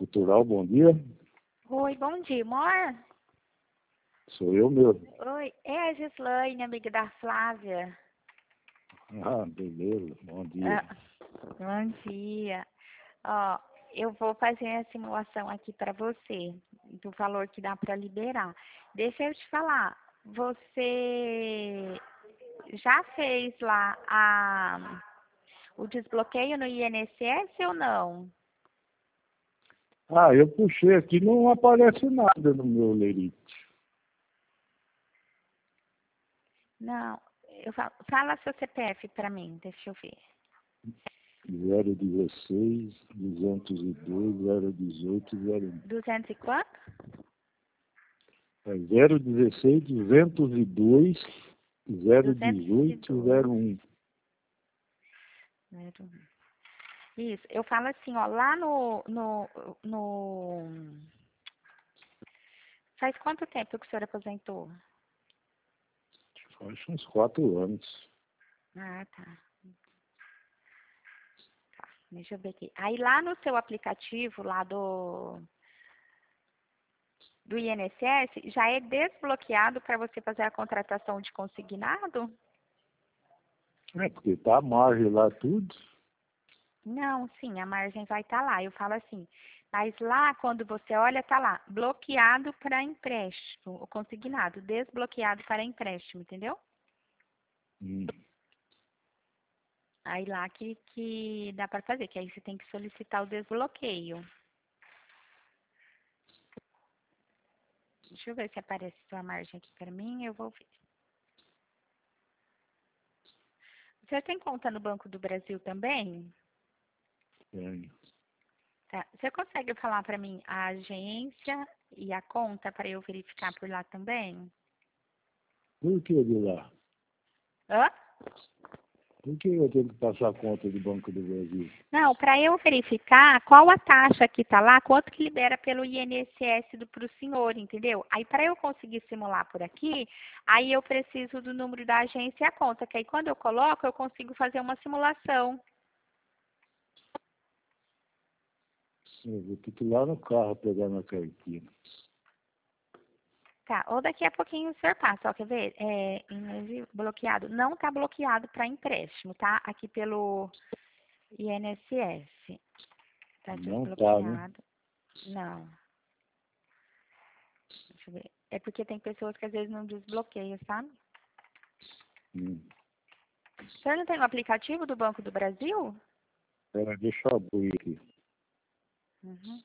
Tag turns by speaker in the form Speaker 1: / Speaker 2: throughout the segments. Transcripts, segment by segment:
Speaker 1: Cultural, bom dia.
Speaker 2: Oi, bom dia, amor.
Speaker 1: Sou eu mesmo.
Speaker 2: Oi, é a Gislaine, amiga da Flávia.
Speaker 1: Ah, beleza, bom dia.
Speaker 2: Ah, bom dia. Ó, eu vou fazer a simulação aqui para você, do valor que dá para liberar. Deixa eu te falar, você já fez lá o desbloqueio no INSS ou não?
Speaker 1: Ah, eu puxei aqui, não aparece nada no meu lerite.
Speaker 2: Não, fala seu CPF para mim, deixa eu ver.
Speaker 1: 016, 202, 018, 01.
Speaker 2: 200 e quanto?
Speaker 1: É 016, 202, 018,
Speaker 2: 202.
Speaker 1: 01.
Speaker 2: Isso, eu falo assim, ó, lá no... Faz quanto tempo que o senhor aposentou?
Speaker 1: Faz uns 4 anos.
Speaker 2: Ah, tá. Deixa eu ver aqui. Aí lá no seu aplicativo, lá do INSS, já é desbloqueado para você fazer a contratação de consignado?
Speaker 1: É, porque tá a margem lá tudo.
Speaker 2: Não, sim, a margem vai estar lá. Eu falo assim, mas lá, quando você olha, tá lá, bloqueado para empréstimo, o consignado, desbloqueado para empréstimo, entendeu?
Speaker 1: Hum.
Speaker 2: Aí lá que dá para fazer, que aí você tem que solicitar o desbloqueio. Deixa eu ver se aparece sua margem aqui para mim, eu vou ver. Você tem conta no Banco do Brasil também?
Speaker 1: Tem.
Speaker 2: Tá. Você consegue falar para mim a agência e a conta para eu verificar por lá também?
Speaker 1: Por que de lá?
Speaker 2: Hã?
Speaker 1: Por que eu tenho que passar a conta do Banco do Brasil?
Speaker 2: Não, para eu verificar qual a taxa que está lá, quanto que libera pelo INSS para o senhor, entendeu? Aí para eu conseguir simular por aqui, aí eu preciso do número da agência e a conta, que aí quando eu coloco, eu consigo fazer uma simulação.
Speaker 1: Eu vou ter que ir lá no carro pegar minha carteira.
Speaker 2: Tá, ou daqui a pouquinho o senhor passa, ó, quer ver? Bloqueado. Não está bloqueado para empréstimo, tá? Aqui pelo INSS. Tá
Speaker 1: Não tá, né?
Speaker 2: desbloqueado. Não. Deixa eu ver. É porque tem pessoas que às vezes não desbloqueiam, sabe?
Speaker 1: Hum.
Speaker 2: O senhor não tem o aplicativo do Banco do Brasil?
Speaker 1: Pera, deixa eu abrir aqui.
Speaker 2: Uhum.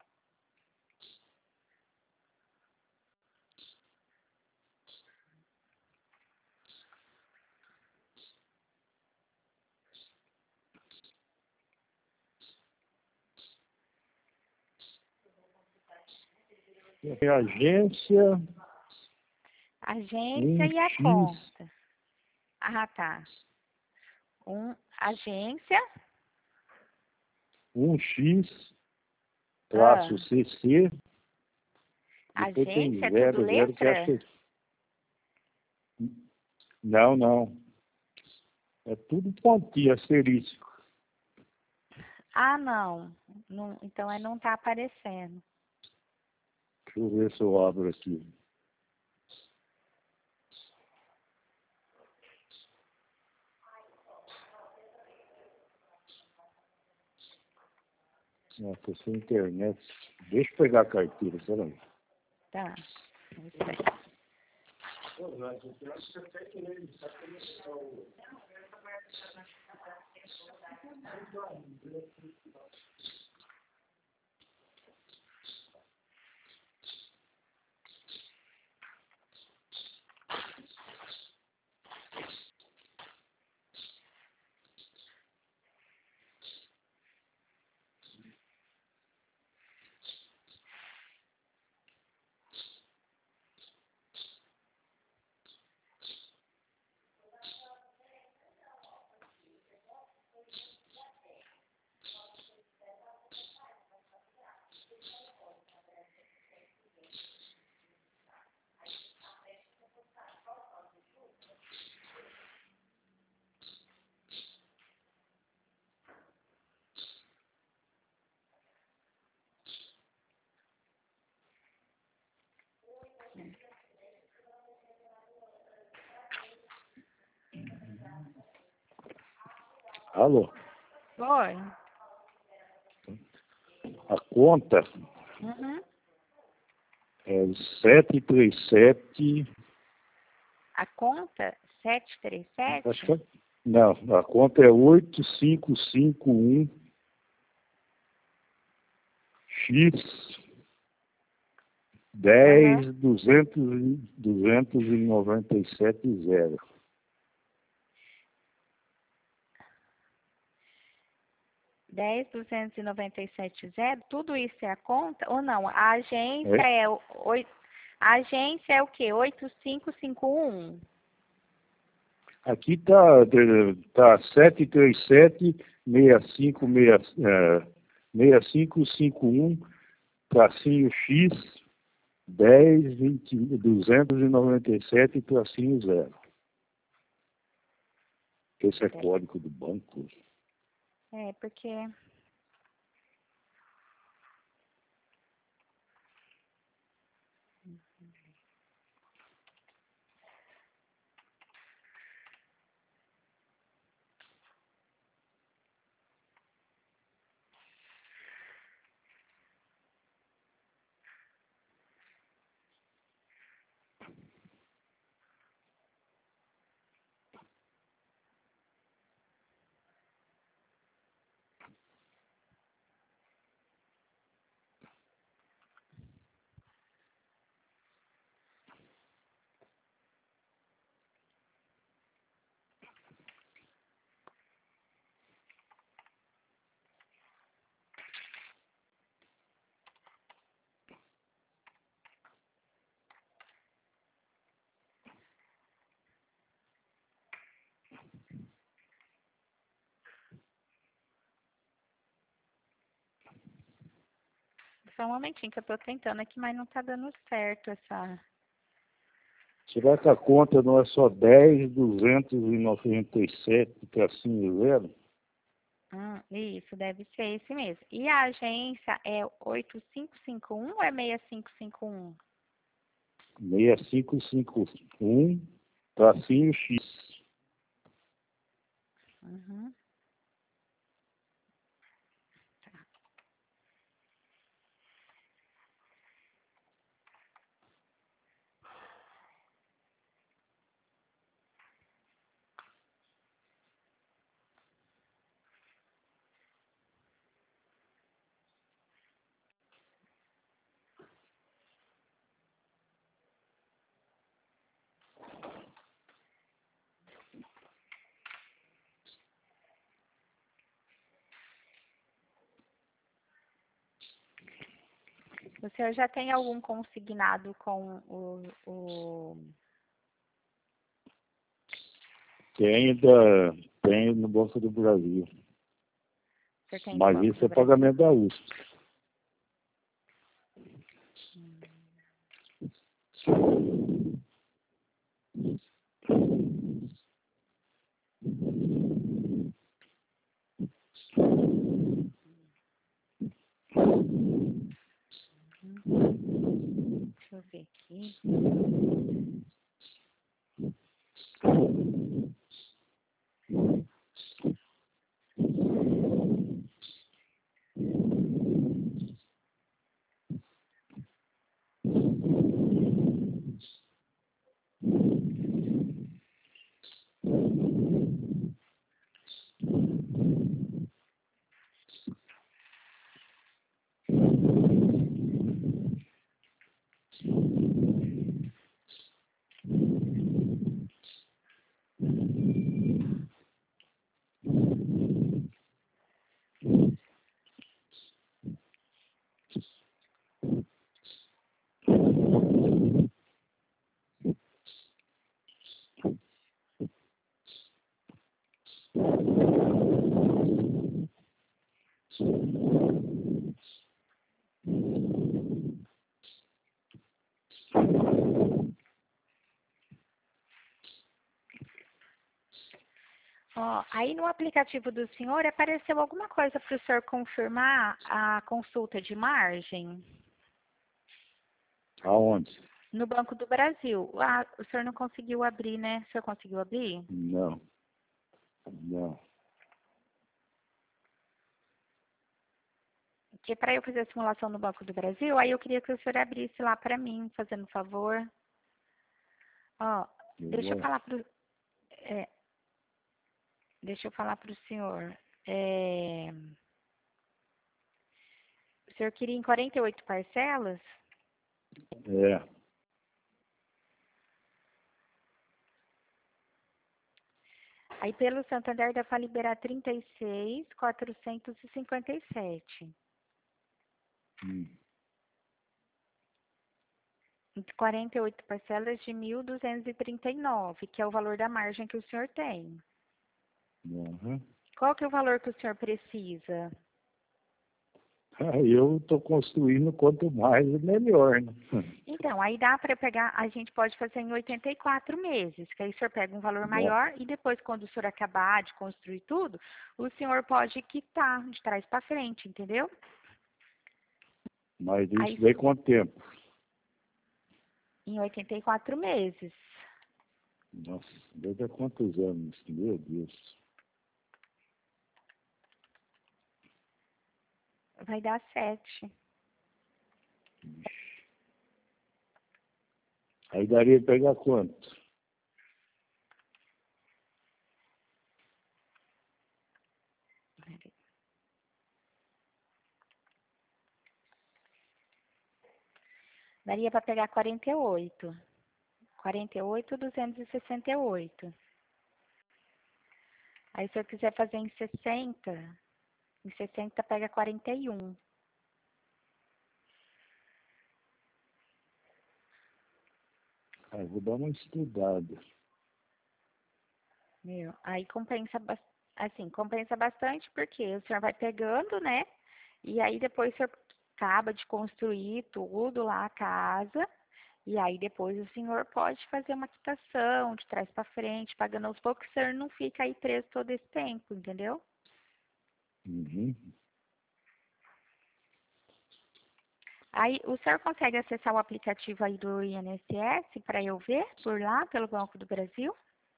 Speaker 1: Tem agência
Speaker 2: Agência e a
Speaker 1: 1X,
Speaker 2: conta. Ah, tá. Agência.
Speaker 1: 1X,
Speaker 2: Ah,
Speaker 1: traço CC, depois tem
Speaker 2: agência, é tudo
Speaker 1: 00, que acho
Speaker 2: letra?
Speaker 1: que... Não, não. É tudo pontinho, asterisco.
Speaker 2: Ah, não. Então não tá aparecendo.
Speaker 1: Deixa eu ver se eu abro aqui. Nossa, essa internet... Deixa eu pegar a carteira, peraí.
Speaker 2: Tá. Isso aí.
Speaker 1: Alô?
Speaker 2: Oi.
Speaker 1: A conta
Speaker 2: Uhum.
Speaker 1: é 737.
Speaker 2: A conta
Speaker 1: Acho
Speaker 2: 737?
Speaker 1: que não, a conta é 8551 X
Speaker 2: Aham.
Speaker 1: 10.297.0.
Speaker 2: 10.297.0, tudo isso é a conta? Ou não? A agência
Speaker 1: É,
Speaker 2: é a agência é o quê? 8551.
Speaker 1: aqui tá 6551 tracinho X 10.297 tracinho 0. Esse é código do banco.
Speaker 2: É, porque só um momentinho que eu tô tentando aqui, mas não tá dando certo essa.
Speaker 1: Será que a conta não é só 10.297 tracinho 0?
Speaker 2: Isso, deve ser esse mesmo. E a agência é 8551 ou é 6551?
Speaker 1: 6551 tracinho X.
Speaker 2: Uhum. O senhor já tem algum consignado com
Speaker 1: Tem no Banco do Brasil.
Speaker 2: o senhor tem no
Speaker 1: Mas
Speaker 2: Banco
Speaker 1: isso
Speaker 2: do
Speaker 1: é
Speaker 2: Brasil?
Speaker 1: pagamento da USP.
Speaker 2: Deixa eu ver aqui. Ó, aí no aplicativo do senhor apareceu alguma coisa para o senhor confirmar a consulta de margem?
Speaker 1: Aonde?
Speaker 2: No Banco do Brasil. Ah, o senhor não conseguiu abrir, né? O senhor conseguiu abrir?
Speaker 1: Não. Não.
Speaker 2: que para eu fazer a simulação no Banco do Brasil, aí eu queria que o senhor abrisse lá para mim, fazendo favor. Ó, deixa eu falar pro, é, deixa eu falar para o senhor. O senhor queria em 48 parcelas?
Speaker 1: É.
Speaker 2: Aí pelo Santander dá para liberar 36.457. 48 parcelas de 1.239, que é o valor da margem que o senhor tem.
Speaker 1: Uhum.
Speaker 2: Qual que é o valor que o senhor precisa?
Speaker 1: Eu estou construindo quanto mais, melhor, né?
Speaker 2: Então, aí dá para pegar, a gente pode fazer em 84 meses, que aí o senhor pega um valor maior e depois, quando o senhor acabar de construir tudo, o senhor pode quitar de trás para frente, entendeu?
Speaker 1: Mas isso
Speaker 2: Aí,
Speaker 1: vem com o tempo.
Speaker 2: em 84 meses.
Speaker 1: Nossa, desde há quantos anos? Meu Deus.
Speaker 2: Vai dar 7.
Speaker 1: Aí daria para pegar quanto?
Speaker 2: Daria para pegar 48. 48.268. Aí se eu quiser fazer em 60 pega 41.
Speaker 1: Ah, vou dar uma estudada.
Speaker 2: Meu, aí compensa bastante porque o senhor vai pegando, né? E aí depois o senhor acaba de construir tudo lá a casa. E aí depois o senhor pode fazer uma quitação de trás para frente, pagando aos poucos, o senhor não fica aí preso todo esse tempo, entendeu?
Speaker 1: Uhum.
Speaker 2: Aí o senhor consegue acessar o aplicativo aí do INSS para eu ver por lá, pelo Banco do Brasil?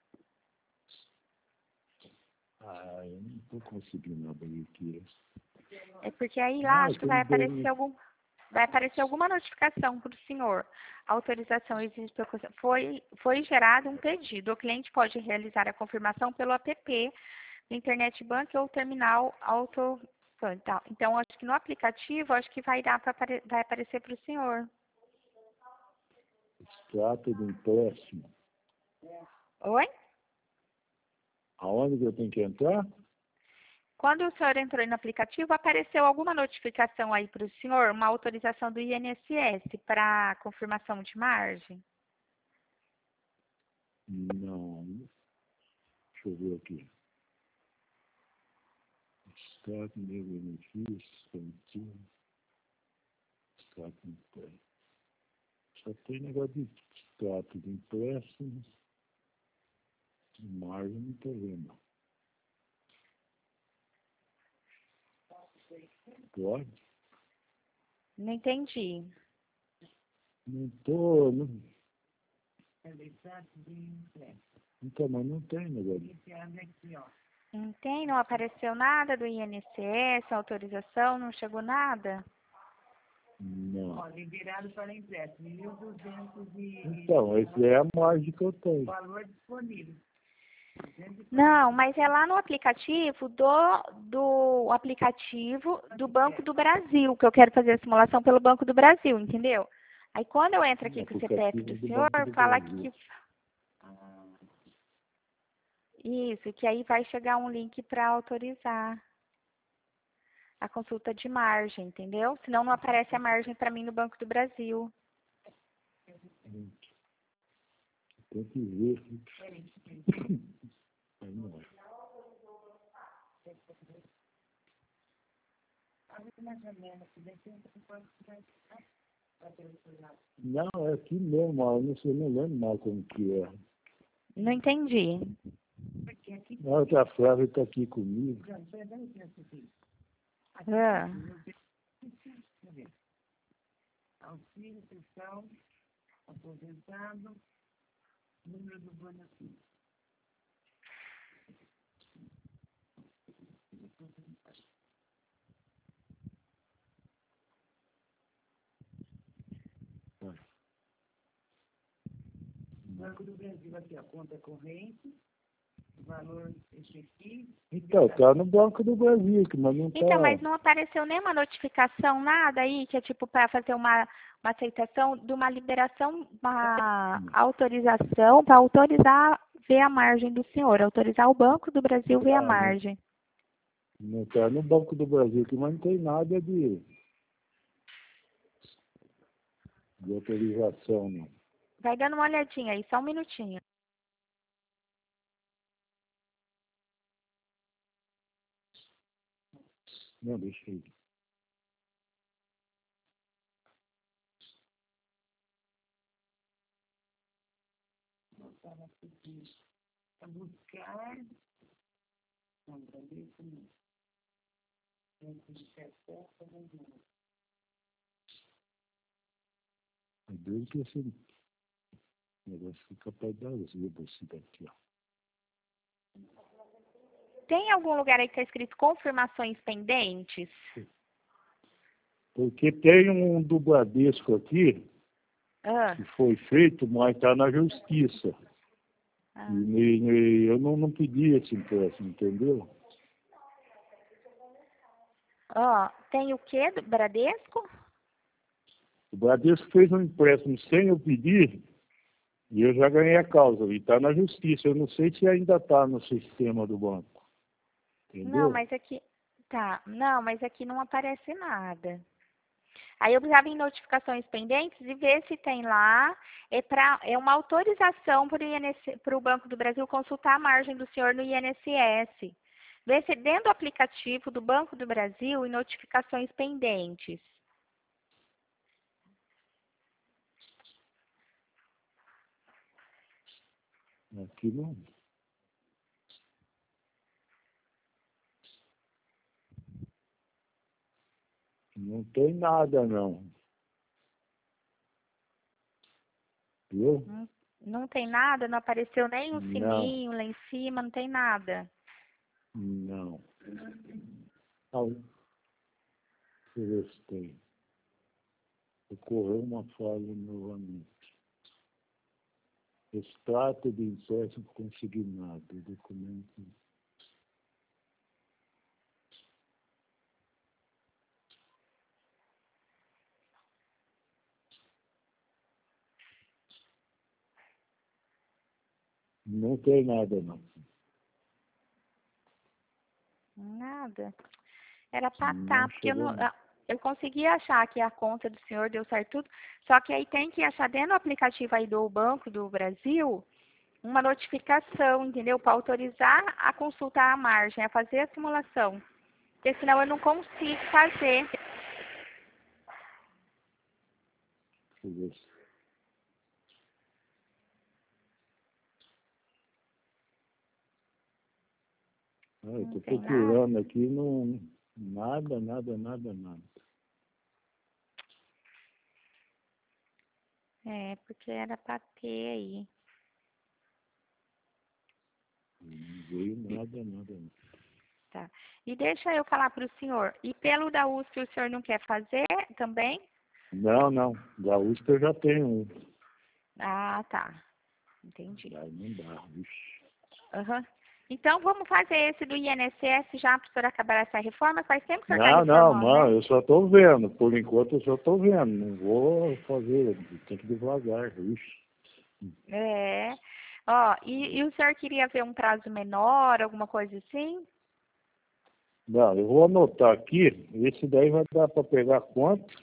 Speaker 1: Ah, eu não estou conseguindo abrir aqui.
Speaker 2: É porque aí lá
Speaker 1: Ah,
Speaker 2: acho que
Speaker 1: tem
Speaker 2: vai aparecer alguma notificação para o senhor. Autorização existe. Foi gerado um pedido. O cliente pode realizar a confirmação pelo app, Internet Bank ou terminal auto. Então, acho que no aplicativo, acho que vai aparecer para o senhor.
Speaker 1: extrato do empréstimo.
Speaker 2: Oi?
Speaker 1: Aonde que eu tenho que entrar?
Speaker 2: Quando o senhor entrou no aplicativo, apareceu alguma notificação aí para o senhor, uma autorização do INSS para confirmação de margem?
Speaker 1: Não. Deixa eu ver aqui. Extrato de benefícios, contínuo. Extrato de empréstimo. Só tem negócio de extrato de empréstimos. De margem, não estou vendo. Pode?
Speaker 2: Não entendi.
Speaker 1: Não estou. Não... Então, mas não tem negócio.
Speaker 2: Não tem, não apareceu nada do INSS, autorização, não chegou nada?
Speaker 1: Não.
Speaker 3: Liberado para empréstimo, 1.200
Speaker 1: Então, essa é a margem que eu tenho.
Speaker 3: valor disponível.
Speaker 2: Não, mas é lá no aplicativo do aplicativo do Banco do Brasil, que eu quero fazer a simulação pelo Banco do Brasil, entendeu? Aí quando eu entro aqui com o CPF do senhor, fala que isso, que aí vai chegar um link para autorizar a consulta de margem, entendeu? Senão não aparece a margem para mim no Banco do Brasil.
Speaker 1: Tem que ver. Aí não é. Não, é aqui mesmo, eu não sei, não lembro mal como que é.
Speaker 2: Não entendi.
Speaker 1: A outra Flávia está aqui comigo.
Speaker 2: Ah.
Speaker 3: Auxílio, pessoal, aposentado, número do benefício. Banco do Brasil, aqui, ó, conta corrente, valor efetivo.
Speaker 1: Então, tá no Banco do Brasil, mas não tá.
Speaker 2: Então, mas não apareceu nenhuma notificação, nada aí, que é tipo para fazer uma aceitação de uma liberação, uma autorização, para autorizar ver a margem do senhor, autorizar o Banco do Brasil ver a margem.
Speaker 1: Não tá no Banco do Brasil, que mas não tem nada de autorização, não.
Speaker 2: Vai dando uma olhadinha aí, só um minutinho.
Speaker 1: Não, deixa aí.
Speaker 3: Para buscar. Não, Bradesco não.
Speaker 1: É doido que esse negócio fica para dar os dedos daqui, ó.
Speaker 2: Tem algum lugar aí que está escrito confirmações pendentes?
Speaker 1: Porque tem um do Bradesco aqui,
Speaker 2: Ah,
Speaker 1: que foi feito, mas está na justiça.
Speaker 2: ah.
Speaker 1: E eu não pedi esse empréstimo, entendeu?
Speaker 2: Ó, tem o quê do Bradesco?
Speaker 1: O Bradesco fez um empréstimo sem eu pedir e eu já ganhei a causa. E está na justiça. Eu não sei se ainda está no sistema do banco. Entendeu?
Speaker 2: Não, mas aqui. Tá, não, mas aqui não aparece nada. Aí eu precisava em notificações pendentes e ver se tem lá. É uma autorização para o Banco do Brasil consultar a margem do senhor no INSS. Ver se dentro do aplicativo do Banco do Brasil e notificações pendentes.
Speaker 1: Aqui não. Não tem nada, não. Viu?
Speaker 2: Não tem nada, não apareceu nem o
Speaker 1: Não.
Speaker 2: sininho lá em cima, não tem nada.
Speaker 1: Não. Ah, deixa eu ver se tem. Ocorreu uma falha novamente. Extrato de empréstimo consignado. Documento. Não tem nada, não.
Speaker 2: Nada. Era para
Speaker 1: Não
Speaker 2: estar, porque
Speaker 1: chegou, não.
Speaker 2: eu consegui achar que a conta do senhor deu certo tudo, só que aí tem que achar dentro do aplicativo aí do Banco do Brasil uma notificação, entendeu? Para autorizar a consultar a margem, a fazer a simulação. Porque senão eu não consigo fazer.
Speaker 1: Deixa eu ver se... Ah, eu
Speaker 2: Não
Speaker 1: estou
Speaker 2: tem nada.
Speaker 1: procurando aqui, não... Nada, nada, nada, nada.
Speaker 2: É, porque era para ter aí.
Speaker 1: Não veio nada, nada, nada.
Speaker 2: Tá. E deixa eu falar para o senhor. E pelo da USP o senhor não quer fazer também?
Speaker 1: Não, não. Da USP eu já tenho um.
Speaker 2: Ah, tá. Entendi.
Speaker 1: Aí não dá, vixe.
Speaker 2: Aham. Então, vamos fazer esse do INSS já para o senhor acabar essa reforma? Faz tempo que o senhor está
Speaker 1: Não,
Speaker 2: reformando, né?
Speaker 1: eu só estou vendo. Por enquanto eu só estou vendo. Não vou fazer. Tem que devagar, vixe.
Speaker 2: É. Ó, e o senhor queria ver um prazo menor, alguma coisa assim?
Speaker 1: Não, eu vou anotar aqui. Esse daí vai dar para pegar quanto?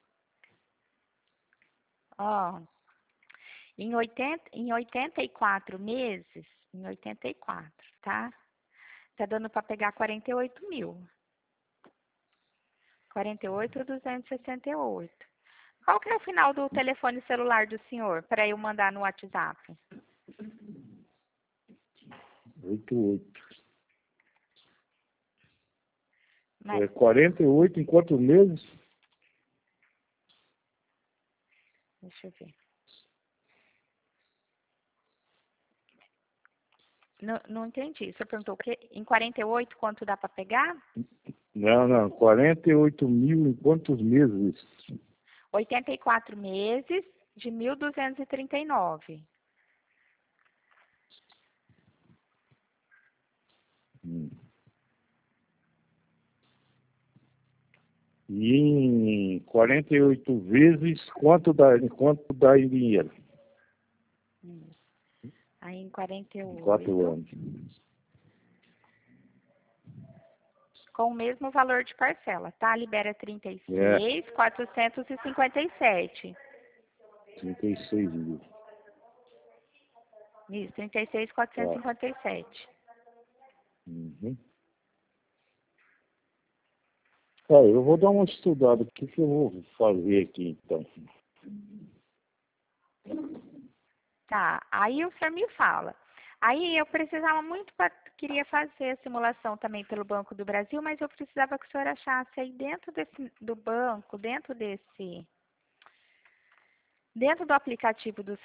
Speaker 2: Ó, em 84 meses, em 84, tá? Tá dando para pegar 48 mil. 48.268. Qual que é o final do telefone celular do senhor, para eu mandar no WhatsApp?
Speaker 1: 88.
Speaker 2: Mas,
Speaker 1: 48 em quantos meses?
Speaker 2: deixa eu ver. Não entendi. O senhor perguntou o quê? Em 48, quanto dá para pegar?
Speaker 1: Não. 48 mil em quantos meses?
Speaker 2: 84 meses de 1.239.
Speaker 1: E em 48 vezes, quanto dá em dinheiro?
Speaker 2: Aí em 48.
Speaker 1: 4 anos.
Speaker 2: Com o mesmo valor de parcela, tá? Libera 36.457.
Speaker 1: 36 mil.
Speaker 2: Isso, 36.457.
Speaker 1: Uhum. Eu vou dar uma estudada. O que eu vou fazer aqui, então?
Speaker 2: Tá, aí o senhor me fala. Aí eu precisava muito, queria fazer a simulação também pelo Banco do Brasil, mas eu precisava que o senhor achasse aí dentro do banco, dentro do aplicativo do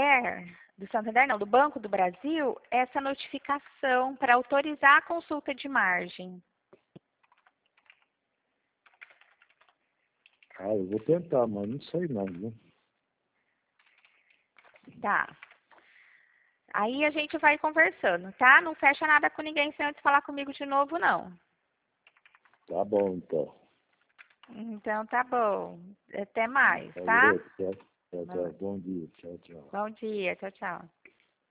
Speaker 2: Banco do Brasil, essa notificação para autorizar a consulta de margem.
Speaker 1: Eu vou tentar, mas não sei não, viu?
Speaker 2: Tá. Aí a gente vai conversando, tá? Não fecha nada com ninguém sem antes falar comigo de novo, não.
Speaker 1: Tá bom, então.
Speaker 2: Então tá bom. Até mais, tá?
Speaker 1: Tchau. Bom dia. Tchau, tchau.
Speaker 2: Bom dia, tchau, tchau.